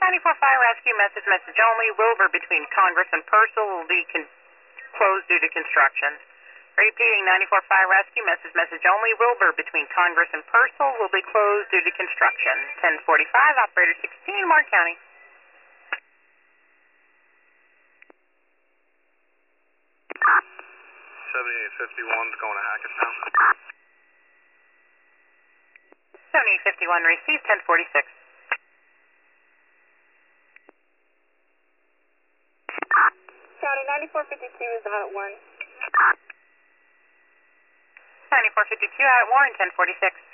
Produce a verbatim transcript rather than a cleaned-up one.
ninety-four Fire Rescue, message, message only. Wilbur between Congress and Purcell will be con closed due to construction. Repeating, ninety-four Fire Rescue, message, message only. Wilbur between Congress and Purcell will be closed due to construction. ten forty-five, operator sixteen, Martin County. seventy-eight fifty-one is going to Hackettstown. seventy-eight fifty-one received, ten forty-six. County, ninety-four fifty-two is out at one. ninety-four fifty-two out at Warren, ten forty-six.